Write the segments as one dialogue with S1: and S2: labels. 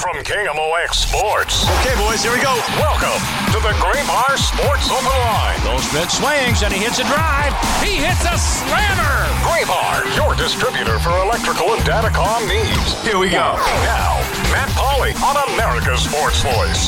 S1: From KMOX Sports.
S2: Okay, boys, here we go.
S1: Welcome to the Graybar Sports Open Line.
S3: Goldschmidt swings and he hits a drive. He hits a slammer.
S1: Graybar, your distributor for electrical and datacom needs.
S2: Here we go.
S1: Now, Matt Pauley on America's Sports Voice,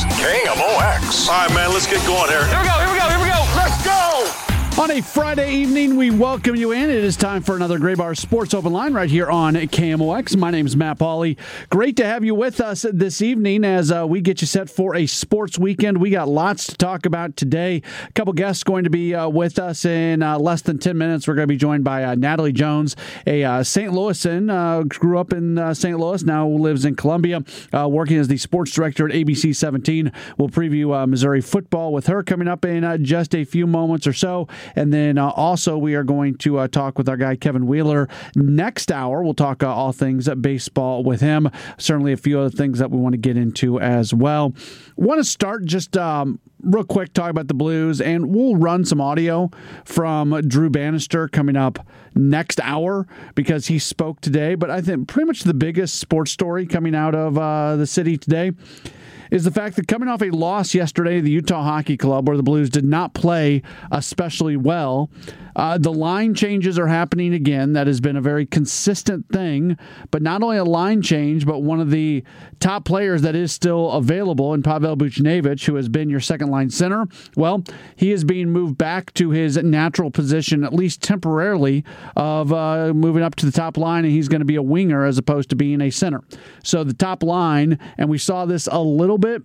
S1: KMOX.
S2: All right, man, let's get going here.
S3: Here we go. Let's go.
S4: On a Friday evening, we welcome you in. It is time for another Graybar Sports Open Line right here on KMOX. My name is Matt Pauley. Great to have you with us this evening as we get you set for a sports weekend. We got lots to talk about today. A couple guests going to be with us in less than 10 minutes. We're going to be joined by Natalie Jones, a St. Louisan, grew up in St. Louis, now lives in Columbia, working as the sports director at ABC 17. We'll preview Missouri football with her coming up in just a few moments or so. And then also we are going to talk with our guy Kevin Wheeler next hour. We'll talk all things baseball with him. Certainly a few other things that we want to get into as well. Want to start just real quick talking about the Blues, and we'll run some audio from Drew Bannister coming up next hour because he spoke today. But I think pretty much the biggest sports story coming out of the city today is the fact that coming off a loss yesterday to the Utah Hockey Club, where the Blues did not play especially well, the line changes are happening again. That has been a very consistent thing, but not only a line change, but one of the top players that is still available in Pavel Buchnevich, who has been your second-line center, well, he is being moved back to his natural position, at least temporarily, of moving up to the top line, and he's going to be a winger as opposed to being a center. So the top line, and we saw this a little bit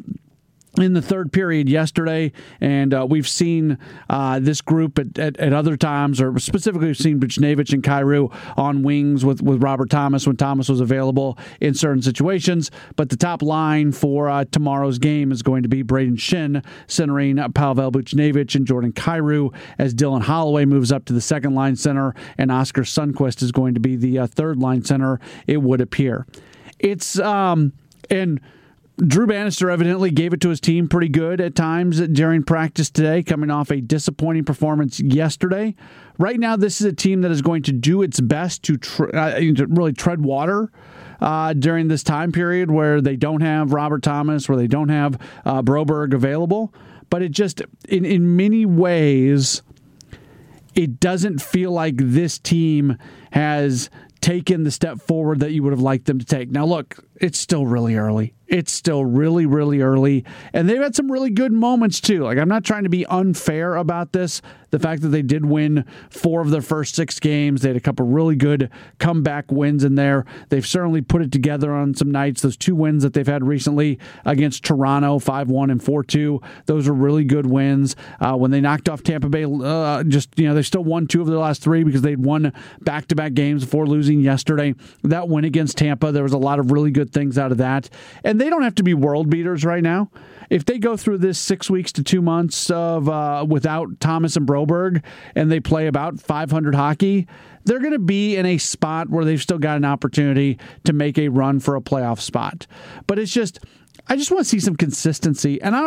S4: in the third period yesterday, and we've seen this group at other times, or specifically we've seen Buchnevich and Kyrou on wings with Robert Thomas when Thomas was available in certain situations. But the top line for tomorrow's game is going to be Braden Shin centering Pavel Buchnevich and Jordan Kyrou as Dylan Holloway moves up to the second line center, and Oscar Sundqvist is going to be the third line center, it would appear. It's and Drew Bannister evidently gave it to his team pretty good at times during practice today, coming off a disappointing performance yesterday. Right now, this is a team that is going to do its best to really tread water during this time period where they don't have Robert Thomas, where they don't have Broberg available. But it just, in many ways, it doesn't feel like this team has taken the step forward that you would have liked them to take. Now, look, it's still really early. It's still really, really early. And they've had some really good moments, too. Like, I'm not trying to be unfair about this. The fact that they did win 4 of their first 6 games. They had a couple really good comeback wins in there. They've certainly put it together on some nights. Those 2 wins that they've had recently against Toronto, 5-1 and 4-2, those are really good wins. When they knocked off Tampa Bay, they still won 2 of their last 3 because they'd won back-to-back games before losing yesterday. That win against Tampa, there was a lot of really good things out of that. And they don't have to be world beaters right now. If they go through this 6 weeks to 2 months of without Thomas and Broberg, and they play about .500 hockey, they're going to be in a spot where they've still got an opportunity to make a run for a playoff spot. But I just want to see some consistency. And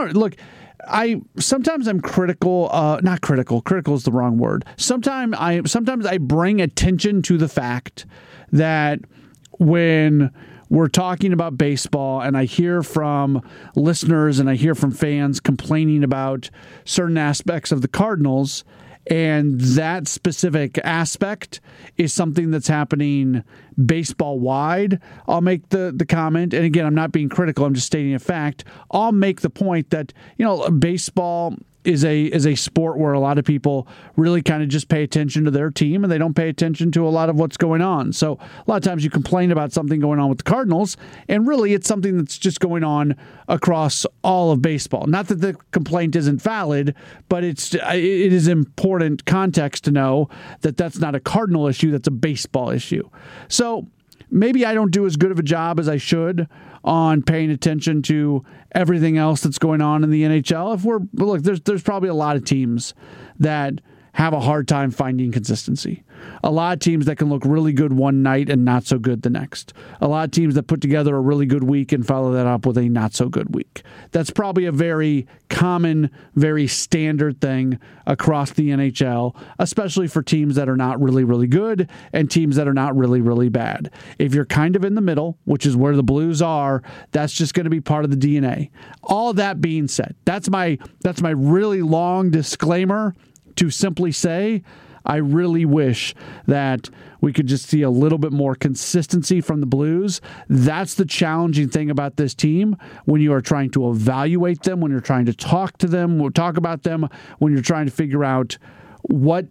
S4: sometimes I'm critical. Not critical. Critical is the wrong word. Sometimes I bring attention to the fact that when we're talking about baseball, and I hear from listeners and I hear from fans complaining about certain aspects of the Cardinals, and that specific aspect is something that's happening baseball-wide, I'll make the comment, and again, I'm not being critical, I'm just stating a fact. I'll make the point that, baseball is a sport where a lot of people really kind of just pay attention to their team and they don't pay attention to a lot of what's going on. So a lot of times you complain about something going on with the Cardinals, and really it's something that's just going on across all of baseball. Not that the complaint isn't valid, but it is important context to know that that's not a Cardinal issue, that's a baseball issue. So maybe I don't do as good of a job as I should on paying attention to everything else that's going on in the NHL. There's probably a lot of teams that have a hard time finding consistency. A lot of teams that can look really good one night and not so good the next. A lot of teams that put together a really good week and follow that up with a not so good week. That's probably a very common, very standard thing across the NHL, especially for teams that are not really, really good and teams that are not really, really bad. If you're kind of in the middle, which is where the Blues are, that's just going to be part of the DNA. All that being said, that's my really long disclaimer to simply say, I really wish that we could just see a little bit more consistency from the Blues. That's the challenging thing about this team when you are trying to evaluate them, when you're trying to talk to them, talk about them, when you're trying to figure out what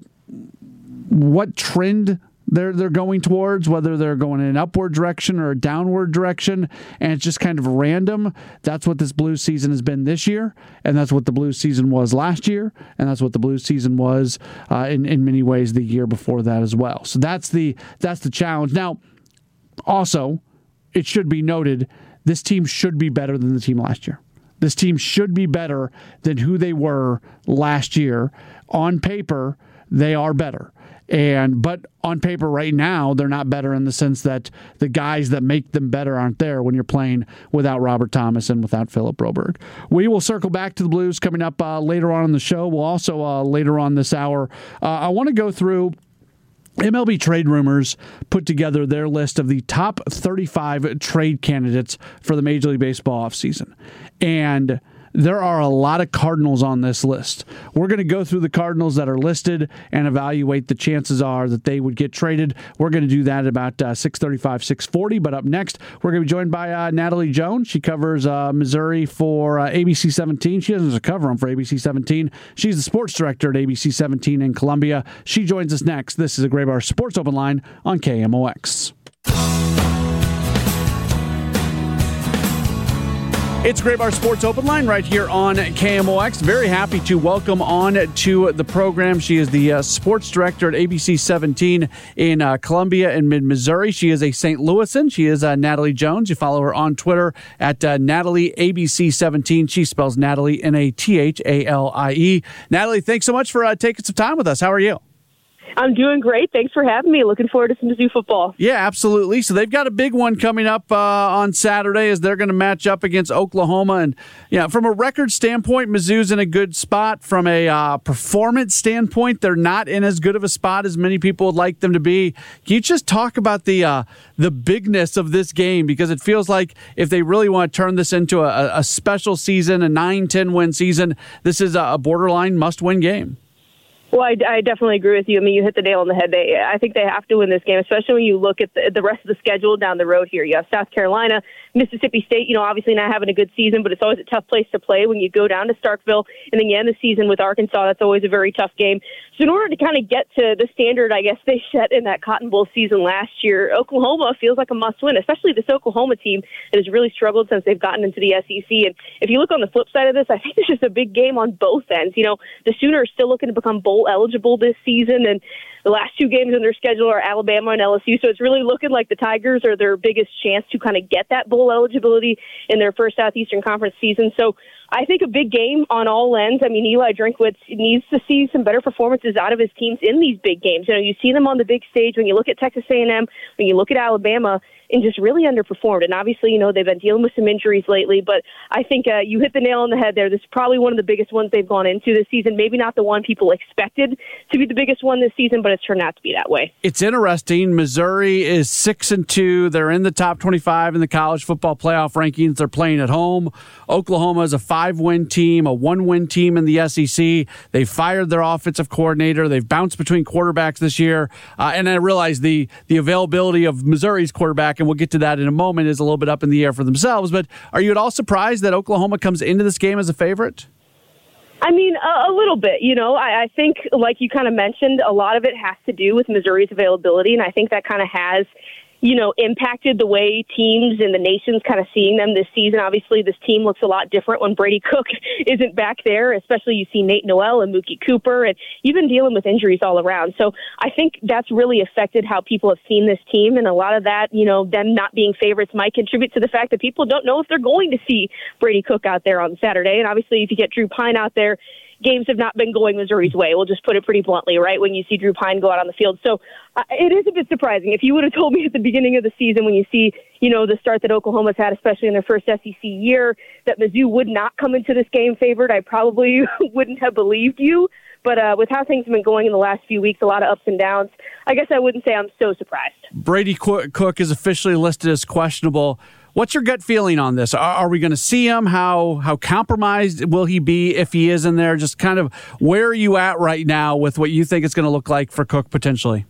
S4: trend they're going towards, whether they're going in an upward direction or a downward direction, and it's just kind of random. That's what this Blues season has been this year, and that's what the Blues season was last year, and that's what the Blues season was in many ways the year before that as well. So that's the challenge. Now, also, it should be noted, this team should be better than the team last year. This team should be better than who they were last year. On paper, they are better. But on paper right now, they're not better in the sense that the guys that make them better aren't there when you're playing without Robert Thomas and without Philip Broberg. We will circle back to the Blues coming up later on in the show. We'll also, later on this hour, I want to go through MLB Trade Rumors put together their list of the top 35 trade candidates for the Major League Baseball offseason. And there are a lot of Cardinals on this list. We're going to go through the Cardinals that are listed and evaluate the chances are that they would get traded. We're going to do that at about 6:35, 6:40. But up next, we're going to be joined by Natalie Jones. She covers Missouri for ABC 17. She doesn't just cover them for ABC 17. She's the sports director at ABC 17 in Columbia. She joins us next. This is a Graybar Sports Open Line on KMOX. It's Graybar Sports Open Line right here on KMOX. Very happy to welcome on to the program. She is the sports director at ABC 17 in Columbia and mid-Missouri. She is a St. Louisan. She is Natalie Jones. You follow her on Twitter at Natalie ABC 17. She spells Natalie Nathalie. Natalie, thanks so much for taking some time with us. How are you?
S5: I'm doing great. Thanks for having me. Looking forward to some Mizzou football.
S4: Yeah, absolutely. So they've got a big one coming up on Saturday as they're going to match up against Oklahoma. And from a record standpoint, Mizzou's in a good spot. From a performance standpoint, they're not in as good of a spot as many people would like them to be. Can you just talk about the bigness of this game? Because it feels like if they really want to turn this into a special season, a 9-10 win season, this is a borderline must-win game.
S5: Well, I definitely agree with you. I mean, you hit the nail on the head. I think they have to win this game, especially when you look at the rest of the schedule down the road here. You have South Carolina, Mississippi State, obviously not having a good season, but it's always a tough place to play when you go down to Starkville. And then you end the season with Arkansas. That's always a very tough game. So in order to kind of get to the standard, I guess, they set in that Cotton Bowl season last year, Oklahoma feels like a must-win, especially this Oklahoma team that has really struggled since they've gotten into the SEC. And if you look on the flip side of this, I think this is a big game on both ends. The Sooners still looking to become bowl eligible this season, and the last two games in their schedule are Alabama and LSU, so it's really looking like the Tigers are their biggest chance to kind of get that bowl eligibility in their first Southeastern Conference season. So I think a big game on all ends. I mean, Eli Drinkwitz needs to see some better performances out of his teams in these big games. You see them on the big stage when you look at Texas A&M, when you look at Alabama, and just really underperformed. And obviously, they've been dealing with some injuries lately, but I think you hit the nail on the head there. This is probably one of the biggest ones they've gone into this season. Maybe not the one people expected to be the biggest one this season, but it's turned out to be that way.
S4: It's interesting. Missouri is 6-2. They're in the top 25 in the college football playoff rankings. They're playing at home. Oklahoma is a 5-win team, a 1-win team in the SEC. They fired their offensive coordinator. They've bounced between quarterbacks this year. And I realize the availability of Missouri's quarterback, and we'll get to that in a moment, is a little bit up in the air for themselves. But are you at all surprised that Oklahoma comes into this game as a favorite?
S5: I mean, a little bit. I think, like you kind of mentioned, a lot of it has to do with Missouri's availability, and I think that kind of has impacted the way teams in the nation's kind of seeing them this season. Obviously, this team looks a lot different when Brady Cook isn't back there, especially you see Nate Noel and Mookie Cooper, and you've been dealing with injuries all around. So I think that's really affected how people have seen this team, and a lot of that, them not being favorites might contribute to the fact that people don't know if they're going to see Brady Cook out there on Saturday. And obviously, if you get Drew Pine out there, games have not been going Missouri's way. We'll just put it pretty bluntly, right, when you see Drew Pine go out on the field. So it is a bit surprising. If you would have told me at the beginning of the season when you see, the start that Oklahoma's had, especially in their first SEC year, that Mizzou would not come into this game favored, I probably wouldn't have believed you. But with how things have been going in the last few weeks, a lot of ups and downs, I guess I wouldn't say I'm so surprised.
S4: Brady Cook is officially listed as questionable. What's your gut feeling on this? Are we going to see him? How compromised will he be if he is in there? Just kind of where are you at right now with what you think it's going to look like for Cook potentially?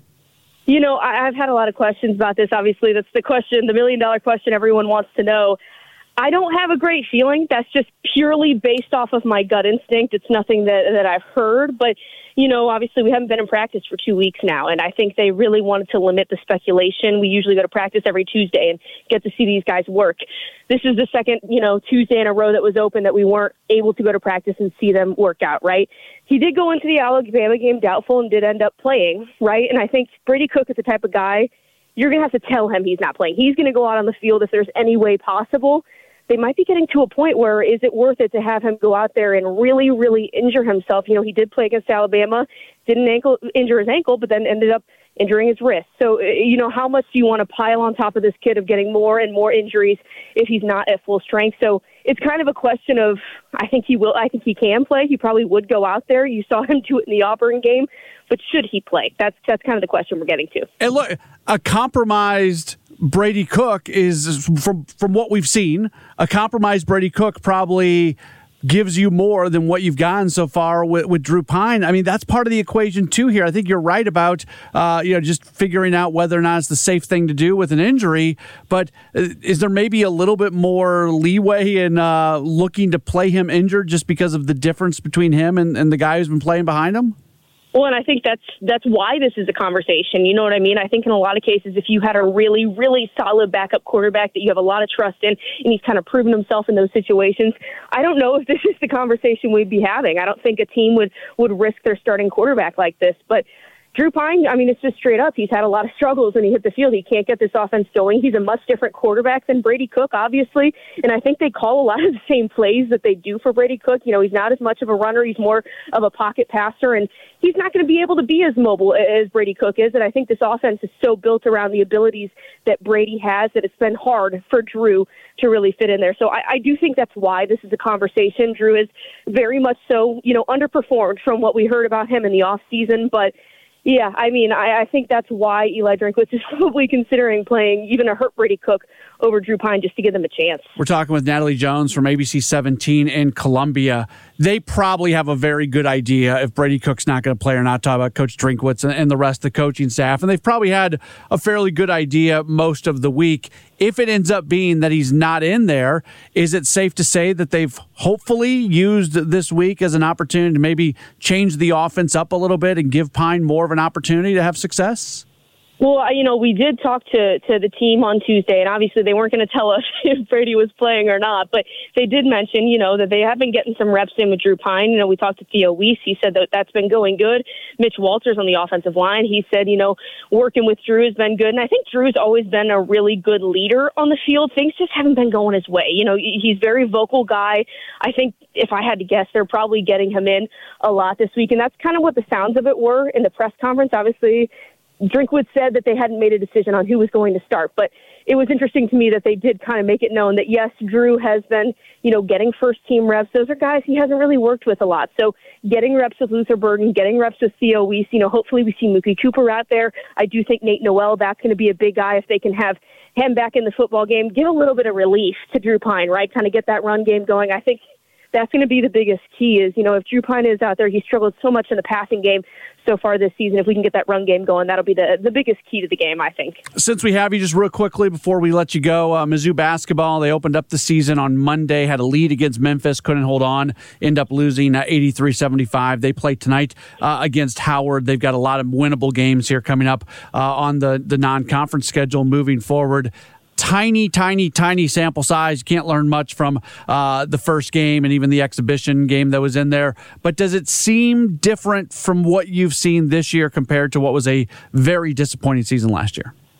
S5: I've had a lot of questions about this. Obviously, that's the million-dollar question everyone wants to know. I don't have a great feeling. That's just purely based off of my gut instinct. It's nothing that I've heard. But, obviously we haven't been in practice for 2 weeks now, and I think they really wanted to limit the speculation. We usually go to practice every Tuesday and get to see these guys work. This is the second, Tuesday in a row that was open that we weren't able to go to practice and see them work out, right? He did go into the Alabama game doubtful and did end up playing, right? And I think Brady Cook is the type of guy you're going to have to tell him he's not playing. He's going to go out on the field if there's any way possible. They might be getting to a point where is it worth it to have him go out there and really, really injure himself? He did play against Alabama, didn't injure his ankle, but then ended up injuring his wrist. So, how much do you want to pile on top of this kid of getting more and more injuries if he's not at full strength? So it's kind of a question of, I think he can play. He probably would go out there. You saw him do it in the Auburn game, but should he play? That's kind of the question we're getting to.
S4: And look, a compromised Brady Cook is, from what we've seen, a compromised Brady Cook probably gives you more than what you've gotten so far with Drew Pine. I mean, that's part of the equation too here. I think you're right about, just figuring out whether or not it's the safe thing to do with an injury. But is there maybe a little bit more leeway in looking to play him injured just because of the difference between him and the guy who's been playing behind him?
S5: Well, and I think that's why this is a conversation. You know what I mean? I think in a lot of cases, if you had a really, really solid backup quarterback that you have a lot of trust in, and he's kind of proven himself in those situations, I don't know if this is the conversation we'd be having. I don't think a team would risk their starting quarterback like this. But Drew Pine, it's just straight up. He's had a lot of struggles when he hit the field. He can't get this offense going. He's a much different quarterback than Brady Cook, obviously. And I think they call a lot of the same plays that they do for Brady Cook. He's not as much of a runner. He's more of a pocket passer. And he's not going to be able to be as mobile as Brady Cook is. And I think this offense is so built around the abilities that Brady has that it's been hard for Drew to really fit in there. So I do think that's why this is a conversation. Drew is very much so, underperformed from what we heard about him in the offseason. But yeah, I think that's why Eli Drinkwitz is probably considering playing even a hurt Brady Cook over Drew Pine just to give them a chance.
S4: We're talking with Natalie Jones from ABC 17 in Columbia. They probably have a very good idea if Brady Cook's not going to play or not. Talk about Coach Drinkwitz and the rest of the coaching staff. And they've probably had a fairly good idea most of the week. If it ends up being that he's not in there, is it safe to say that they've hopefully used this week as an opportunity to maybe change the offense up a little bit and give Pine more of an opportunity to have success?
S5: Well, we did talk to the team on Tuesday, and obviously they weren't going to tell us if Brady was playing or not, but they did mention, that they have been getting some reps in with Drew Pine. We talked to Theo Weiss. He said that that's been going good. Mitch Walters on the offensive line, he said, working with Drew has been good. And I think Drew's always been a really good leader on the field. Things just haven't been going his way. He's a very vocal guy. I think if I had to guess, they're probably getting him in a lot this week, and that's kind of what the sounds of it were in the press conference. Obviously, Drinkwitz said that they hadn't made a decision on who was going to start, but it was interesting to me that they did kind of make it known that, yes, Drew has been, getting first-team reps. Those are guys he hasn't really worked with a lot. So getting reps with Luther Burden, getting reps with Theo Weiss, hopefully we see Mookie Cooper out there. I do think Nate Noel, that's going to be a big guy if they can have him back in the football game. Give a little bit of relief to Drew Pine, right? Kind of get that run game going. I think that's going to be the biggest key is, if Drew Pine is out there, he struggled so much in the passing game so far this season. If we can get that run game going, that'll be the biggest key to the game, I think. Since
S4: we have you, just real quickly before we let you go, Mizzou basketball, they opened up the season on Monday, had a lead against Memphis, couldn't hold on, end up losing 83-75. They play tonight against Howard. They've got a lot of winnable games here coming up on the non-conference schedule moving forward. Tiny sample size. You can't learn much from the first game and even the exhibition game that was in there. But does it seem different from what you've seen this year compared to what was a very disappointing season last year?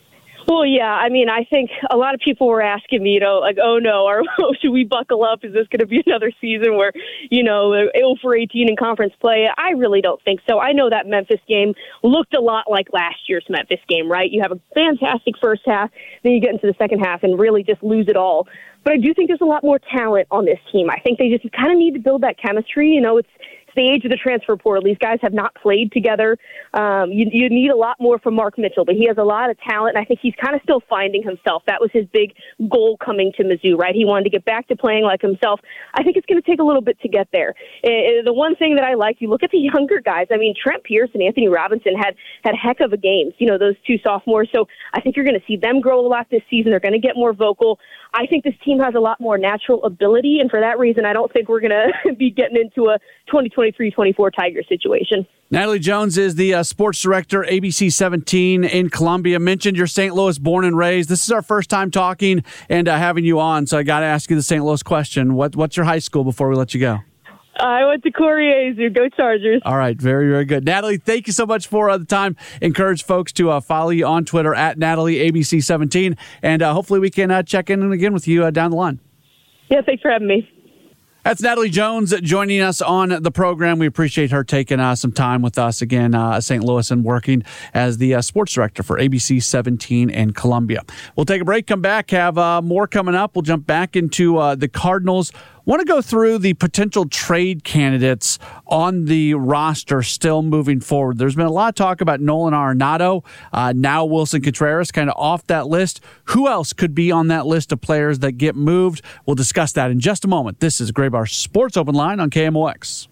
S5: Well, yeah. I mean, I think a lot of people were asking me, like, oh, no, should we buckle up? Is this going to be another season where, 0 for 18 in conference play? I really don't think so. I know that Memphis game looked a lot like last year's Memphis game, right? You have a fantastic first half, then you get into the second half and really just lose it all. But I do think there's a lot more talent on this team. I think they just kind of need to build that chemistry. It's the age of the transfer portal. These guys have not played together. You need a lot more from Mark Mitchell, but he has a lot of talent, and I think he's kind of still finding himself. That was his big goal coming to Mizzou, right? He wanted to get back to playing like himself. I think it's going to take a little bit to get there. The one thing that I like, you look at the younger guys. I mean, Trent Pierce and Anthony Robinson had heck of a games, those two sophomores. So I think you're going to see them grow a lot this season. They're going to get more vocal. I think this team has a lot more natural ability, and for that reason, I don't think we're going to be getting into a 2023-24 Tiger situation.
S4: Natalie Jones is the sports director, ABC 17 in Columbia. Mentioned you're St. Louis born and raised. This is our first time talking and having you on, so I got to ask you the St. Louis question. What's your high school before we let you go?
S5: I went to Corriere. Go Chargers.
S4: All right. Very, very good. Natalie, thank you so much for the time. Encourage folks to follow you on Twitter at NatalieABC17. And hopefully we can check in again with you down the line.
S5: Yeah, thanks for having me.
S4: That's Natalie Jones joining us on the program. We appreciate her taking some time with us again, St. Louis, and working as the sports director for ABC 17 in Columbia. We'll take a break, come back, have more coming up. We'll jump back into the Cardinals. Want to go through the potential trade candidates on the roster still moving forward. There's been a lot of talk about Nolan Arenado, now Wilson Contreras, kind of off that list. Who else could be on that list of players that get moved? We'll discuss that in just a moment. This is Graybar Sports Open Line on KMOX.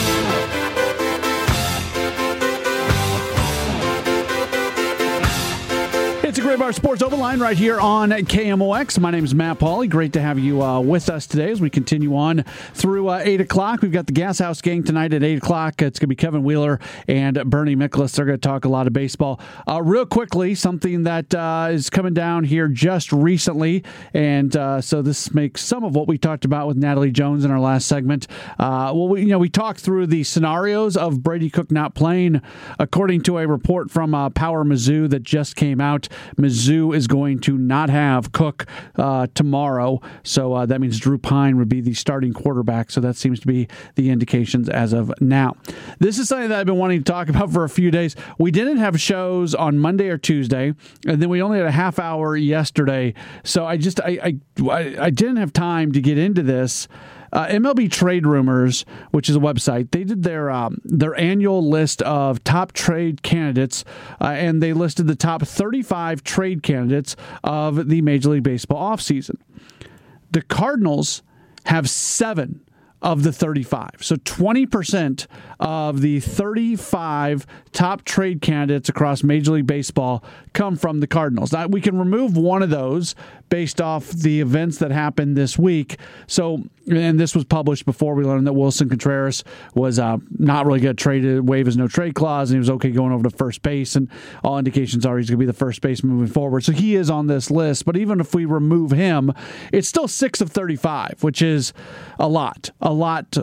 S4: It's a Graybar Sports Open Line right here on KMOX. My name is Matt Pauley. Great to have you with us today as we continue on through 8 o'clock. We've got the Gas House Gang tonight at 8 o'clock. It's going to be Kevin Wheeler and Bernie Miklasz. They're going to talk a lot of baseball. Real quickly, something that is coming down here just recently, and so this makes some of what we talked about with Natalie Jones in our last segment. We talked through the scenarios of Brady Cook not playing. According to a report from Power Mizzou that just came out, Mizzou is going to not have Cook tomorrow, so that means Drew Pine would be the starting quarterback, so that seems to be the indications as of now. This is something that I've been wanting to talk about for a few days. We didn't have shows on Monday or Tuesday, and then we only had a half hour yesterday, so I didn't have time to get into this. MLB Trade Rumors, which is a website, they did their annual list of top trade candidates, and they listed the top 35 trade candidates of the Major League Baseball offseason. The Cardinals have 7 of the 35. So 20% of the 35 top trade candidates across Major League Baseball come from the Cardinals. Now, we can remove one of those based off the events that happened this week. So, and this was published before we learned that Wilson Contreras was not really going to trade, waive his no trade clause, and he was okay going over to first base, and all indications are he's going to be the first baseman moving forward. So he is on this list, but even if we remove him, it's still 6 of 35, which is a lot. I want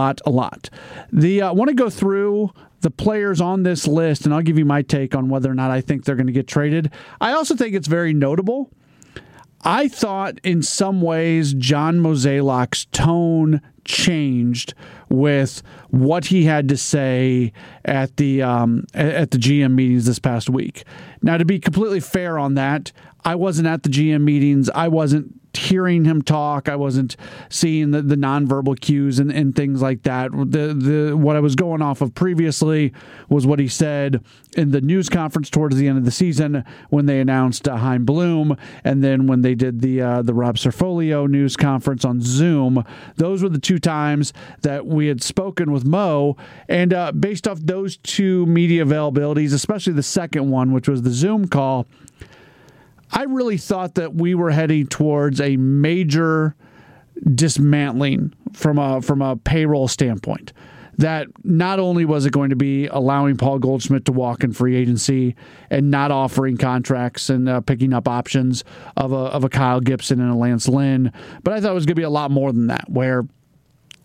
S4: to go through the players on this list, and I'll give you my take on whether or not I think they're going to get traded. I also think it's very notable. I thought in some ways John Mozeliak's tone changed with what he had to say at the GM meetings this past week. Now, to be completely fair on that, I wasn't at the GM meetings. I wasn't hearing him talk. I wasn't seeing the nonverbal cues and things like that. What I was going off of previously was what he said in the news conference towards the end of the season when they announced Chaim Bloom, and then when they did the Rob Cerfolio news conference on Zoom. Those were the two times that we had spoken with Mo, and based off those two media availabilities, especially the second one, which was the Zoom call, I really thought that we were heading towards a major dismantling from a payroll standpoint. That not only was it going to be allowing Paul Goldschmidt to walk in free agency and not offering contracts and picking up options of a Kyle Gibson and a Lance Lynn, but I thought it was going to be a lot more than that, where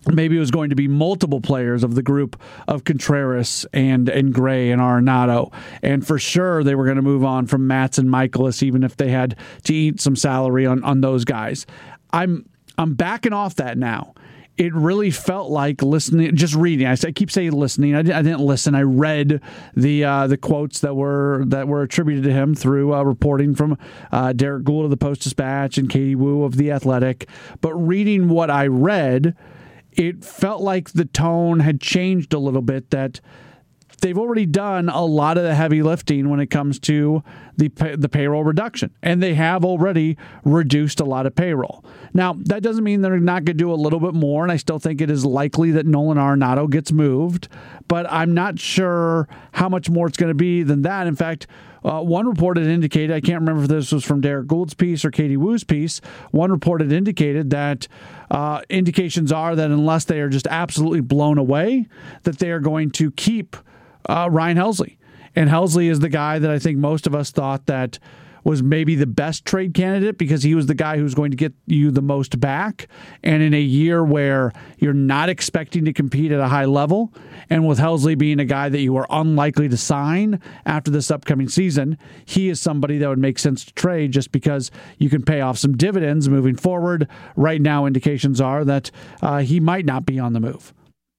S4: maybe it was going to be multiple players of the group of Contreras and Gray and Arenado. And for sure, they were going to move on from Matz and Michaelis, even if they had to eat some salary on those guys. I'm backing off that now. It really felt like listening, just reading. I keep saying listening. I didn't listen. I read the quotes that were attributed to him through reporting from Derek Gould of the Post-Dispatch and Katie Woo of The Athletic. But reading what I read, it felt like the tone had changed a little bit, that they've already done a lot of the heavy lifting when it comes to the payroll reduction, and they have already reduced a lot of payroll. Now, that doesn't mean they're not going to do a little bit more, and I still think it is likely that Nolan Arenado gets moved, but I'm not sure how much more it's going to be than that. In fact, one report had indicated, I can't remember if this was from Derek Gould's piece or Katie Woo's piece, one report had indicated that indications are that unless they are just absolutely blown away, that they are going to keep Ryan Helsley. And Helsley is the guy that I think most of us thought that was maybe the best trade candidate, because he was the guy who's going to get you the most back. And in a year where you're not expecting to compete at a high level, and with Helsley being a guy that you are unlikely to sign after this upcoming season, he is somebody that would make sense to trade just because you can pay off some dividends moving forward. Right now, indications are that he might not be on the move.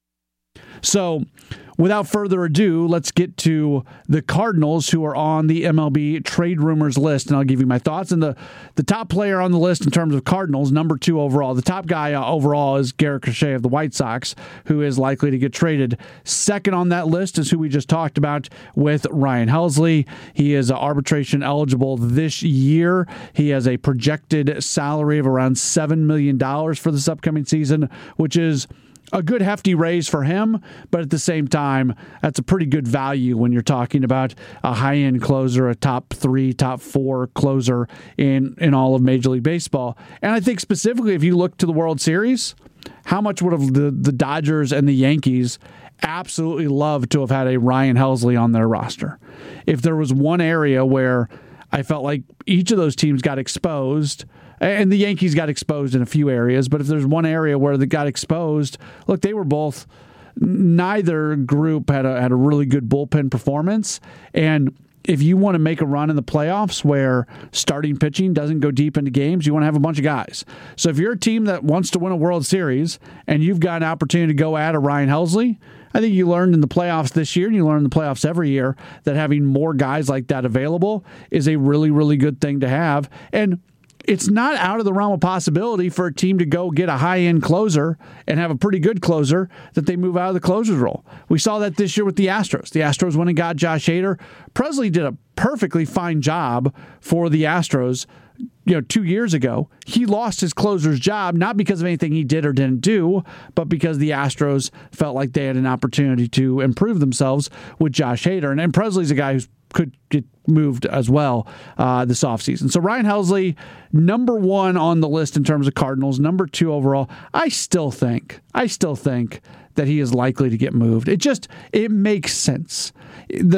S4: So, without further ado, let's get to the Cardinals, who are on the MLB trade rumors list, and I'll give you my thoughts. And the top player on the list in terms of Cardinals, number 2 overall, the top guy overall is Garrett Crochet of the White Sox, who is likely to get traded. Second on that list is who we just talked about with Ryan Helsley. He is arbitration eligible this year. He has a projected salary of around $7 million for this upcoming season, which is a good hefty raise for him, but at the same time, that's a pretty good value when you're talking about a high-end closer, a top 3, top 4 closer in all of Major League Baseball. And I think specifically, if you look to the World Series, how much would have the Dodgers and the Yankees absolutely loved to have had a Ryan Helsley on their roster? If there was one area where I felt like each of those teams got exposed, and the Yankees got exposed in a few areas, but if there's one area where they got exposed, look, they were both, neither group had a really good bullpen performance. And if you want to make a run in the playoffs where starting pitching doesn't go deep into games, you want to have a bunch of guys. So if you're a team that wants to win a World Series and you've got an opportunity to go at a Ryan Helsley, I think you learned in the playoffs this year, and you learn in the playoffs every year, that having more guys like that available is a really, really good thing to have. And it's not out of the realm of possibility for a team to go get a high-end closer and have a pretty good closer that they move out of the closer's role. We saw that this year with the Astros. The Astros went and got Josh Hader. Presley did a perfectly fine job for the Astros 2 years ago. He lost his closer's job, not because of anything he did or didn't do, but because the Astros felt like they had an opportunity to improve themselves with Josh Hader. And Presley's a guy who could get moved as well this offseason. So Ryan Helsley, number 1 on the list in terms of Cardinals, number 2 overall. I still think that he is likely to get moved. It makes sense. When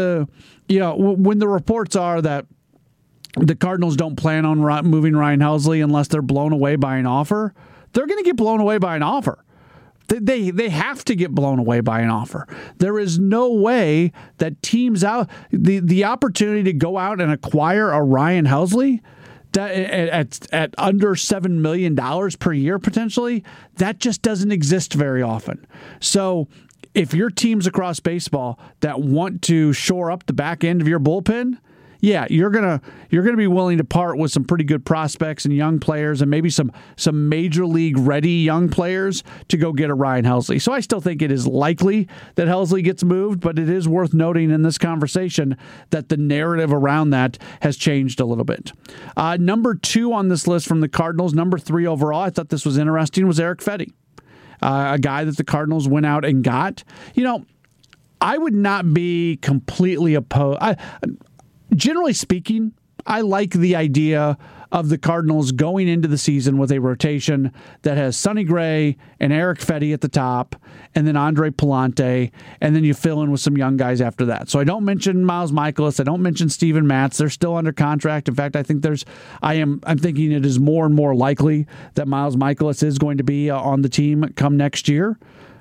S4: the reports are that the Cardinals don't plan on moving Ryan Helsley unless they're blown away by an offer, they're going to get blown away by an offer. They have to get blown away by an offer. There is no way that teams out the opportunity to go out and acquire a Ryan Helsley at under $7 million per year potentially, that just doesn't exist very often. So if you're teams across baseball that want to shore up the back end of your bullpen, yeah, you're gonna be willing to part with some pretty good prospects and young players, and maybe some major league ready young players to go get a Ryan Helsley. So I still think it is likely that Helsley gets moved, but it is worth noting in this conversation that the narrative around that has changed a little bit. Number 2 on this list from the Cardinals, number 3 overall, I thought this was interesting, was Erick Fedde, a guy that the Cardinals went out and got. I would not be completely opposed. Generally speaking, I like the idea of the Cardinals going into the season with a rotation that has Sonny Gray and Eric Fedde at the top, and then Andre Pallante, and then you fill in with some young guys after that. So I don't mention Miles Mikolas. I don't mention Steven Matz. They're still under contract. In fact, I think I'm thinking it is more and more likely that Miles Mikolas is going to be on the team come next year.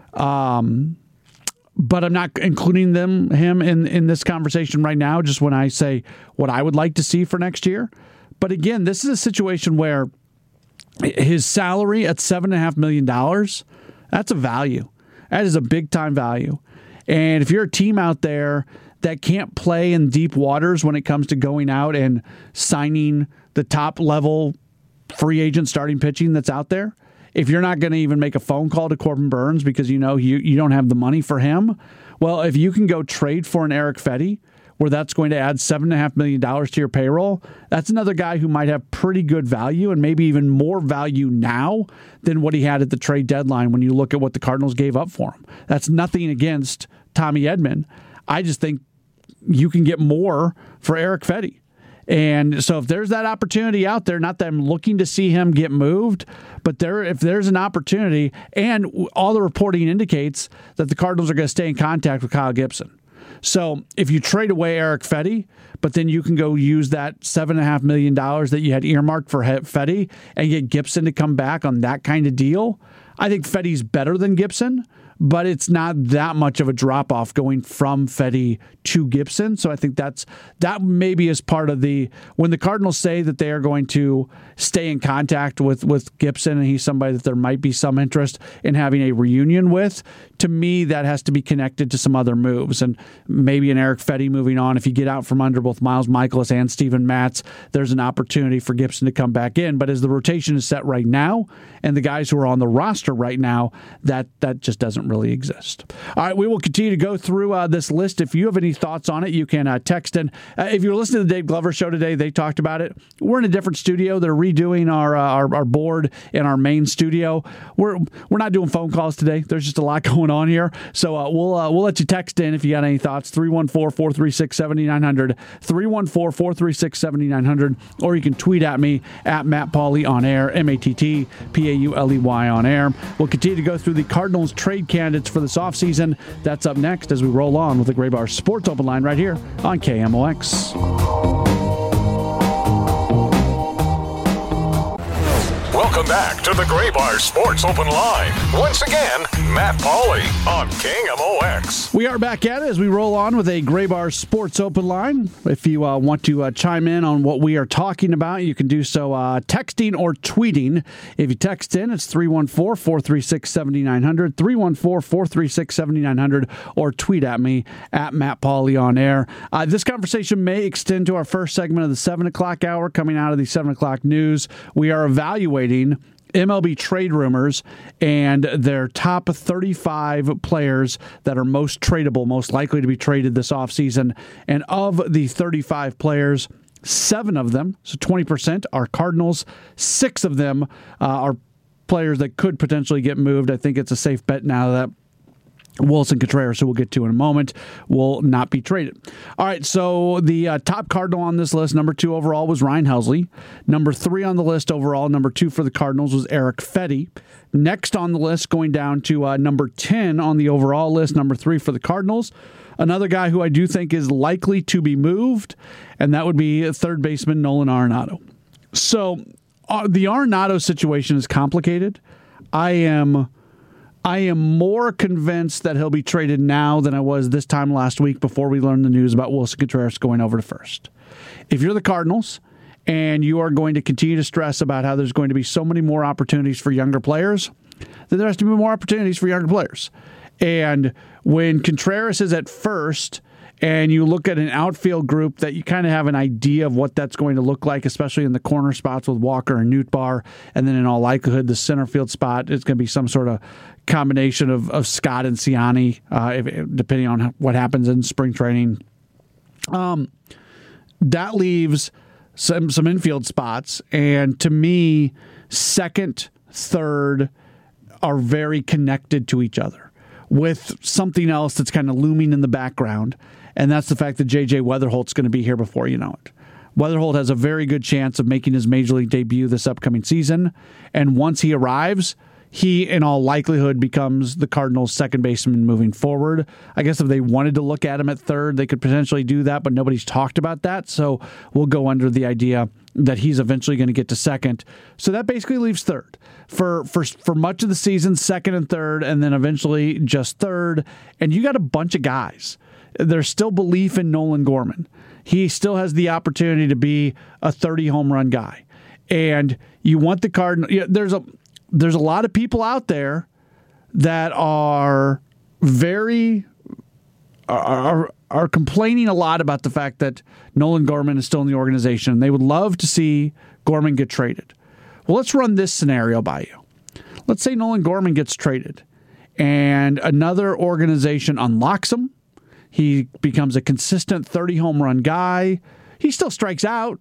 S4: But I'm not including him in this conversation right now, just when I say what I would like to see for next year. But again, this is a situation where his salary at $7.5 million, that's a value. That is a big-time value. And if you're a team out there that can't play in deep waters when it comes to going out and signing the top-level free agent starting pitching that's out there, if you're not going to even make a phone call to Corbin Burns because you know you don't have the money for him, well, if you can go trade for an Eric Fedde, where that's going to add $7.5 million to your payroll, that's another guy who might have pretty good value and maybe even more value now than what he had at the trade deadline when you look at what the Cardinals gave up for him. That's nothing against Tommy Edman. I just think you can get more for Eric Fedde. And so if there's that opportunity out there, not that I'm looking to see him get moved, but if there's an opportunity, and all the reporting indicates that the Cardinals are going to stay in contact with Kyle Gibson. So if you trade away Eric Fedde, but then you can go use that $7.5 million that you had earmarked for Fedde and get Gibson to come back on that kind of deal, I think Fedde's better than Gibson, but it's not that much of a drop-off going from Fedde to Gibson. So I think that maybe is part of when the Cardinals say that they are going to stay in contact with Gibson, and he's somebody that there might be some interest in having a reunion with, to me, that has to be connected to some other moves. And maybe an Eric Fedde moving on. If you get out from under both Miles Mikolas and Steven Matz, there's an opportunity for Gibson to come back in. But as the rotation is set right now, and the guys who are on the roster right now, that just doesn't really exist. All right, we will continue to go through this list. If you have any thoughts on it, you can text in. If you're listening to the Dave Glover show today, they talked about it. We're in a different studio. They're redoing our board in our main studio. We're not doing phone calls today. There's just a lot going on here. So we'll let you text in if you got any thoughts. 314-436-7900, 314-436-7900, or you can tweet at me at Matt Pauley on air, MattPauley on air. We'll continue to go through the Cardinals trade candidates for this offseason. That's up next as we roll on with the Gray Bar Sports Open Line right here on KMOX.
S1: Welcome back to the Gray Bar Sports Open Line. Once again, Matt Pauley on KMOX.
S4: We are back at it as we roll on with a Gray Bar Sports Open Line. If you want to chime in on what we are talking about, you can do so texting or tweeting. If you text in, it's 314-436-7900, 314-436-7900, or tweet at me at Matt Pauley on air. This conversation may extend to our first segment of the 7 o'clock hour coming out of the 7 o'clock news. We are evaluating MLB trade rumors and their top 35 players that are most tradable, most likely to be traded this offseason. And of the 35 players, 7 of them, so 20%, are Cardinals. 6 of them are players that could potentially get moved. I think it's a safe bet now that Wilson Contreras, who we'll get to in a moment, will not be traded. All right, so the top Cardinal on this list, number 2 overall, was Ryan Helsley. Number 3 on the list overall, number 2 for the Cardinals, was Eric Fedde. Next on the list, going down to number 10 on the overall list, number 3 for the Cardinals, another guy who I do think is likely to be moved, and that would be third baseman Nolan Arenado. So the Arenado situation is complicated. I am more convinced that he'll be traded now than I was this time last week before we learned the news about Wilson Contreras going over to first. If you're the Cardinals and you are going to continue to stress about how there's going to be so many more opportunities for younger players, then there has to be more opportunities for younger players. And when Contreras is at first and you look at an outfield group that you kind of have an idea of what that's going to look like, especially in the corner spots with Walker and Nootbaar, and then in all likelihood the center field spot is going to be some sort of combination of Scott and Ciani, depending on what happens in spring training. That leaves some infield spots, and to me, second, third are very connected to each other with something else that's kind of looming in the background, and that's the fact that J.J. Weatherholt's going to be here before you know it. Wetherholt has a very good chance of making his Major League debut this upcoming season. And once he arrives, he, in all likelihood, becomes the Cardinals' second baseman moving forward. I guess if they wanted to look at him at third, they could potentially do that, but nobody's talked about that. So we'll go under the idea that he's eventually going to get to second. So that basically leaves third. For much of the season, second and third, and then eventually just third. And you got a bunch of guys. There's still belief in Nolan Gorman. He still has the opportunity to be a 30 home run guy. And you want the Cardinals. There's a lot of people out there that are are complaining a lot about the fact that Nolan Gorman is still in the organization. They would love to see Gorman get traded. Well, let's run this scenario by you. Let's say Nolan Gorman gets traded and another organization unlocks him. He becomes a consistent 30 home run guy. He still strikes out,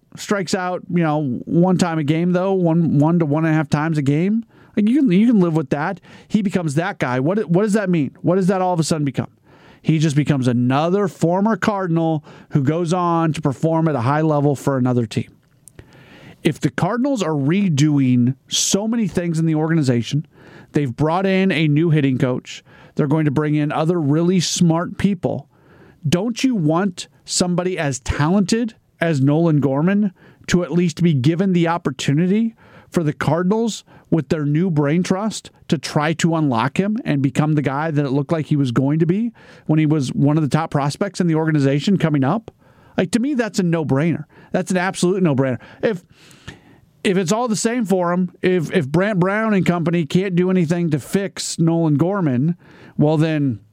S4: one time a game though, one to 1.5 times a game. Like you can live with that. He becomes that guy. What does that mean? What does that all of a sudden become? He just becomes another former Cardinal who goes on to perform at a high level for another team. If the Cardinals are redoing so many things in the organization, they've brought in a new hitting coach, they're going to bring in other really smart people. Don't you want somebody as talented as Nolan Gorman to at least be given the opportunity for the Cardinals with their new brain trust to try to unlock him and become the guy that it looked like he was going to be when he was one of the top prospects in the organization coming up? Like, to me, that's a no-brainer. That's an absolute no-brainer. If it's all the same for him, if Brant Brown and company can't do anything to fix Nolan Gorman, well then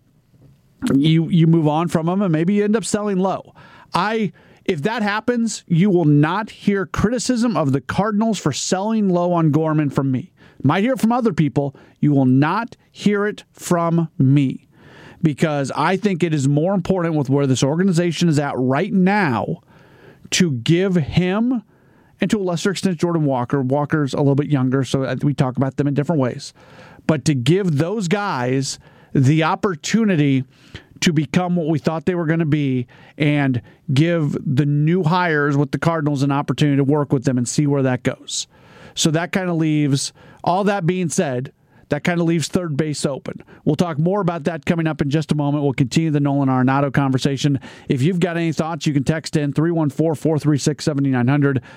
S4: you move on from him and maybe you end up selling low. If that happens, you will not hear criticism of the Cardinals for selling low on Gorman from me. Might hear it from other people. You will not hear it from me because I think it is more important with where this organization is at right now to give him, and to a lesser extent Jordan Walker. Walker's a little bit younger, so we talk about them in different ways. But to give those guys the opportunity to become what we thought they were going to be and give the new hires with the Cardinals an opportunity to work with them and see where that goes. So that kind of leaves, all that being said, that kind of leaves third base open. We'll talk more about that coming up in just a moment. We'll continue the Nolan Arenado conversation. If you've got any thoughts, you can text in 314-436-7900,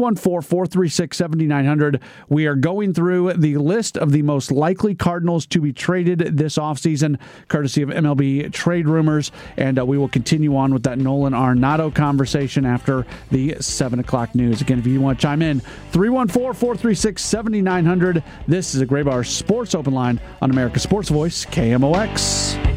S4: 314-436-7900. We are going through the list of the most likely Cardinals to be traded this offseason, courtesy of MLB Trade Rumors, and we will continue on with that Nolan Arenado conversation after the 7 o'clock news. Again, if you want to chime in, 314-436-7900. This is a Graybar Sports Open Line on America's Sports Voice, KMOX.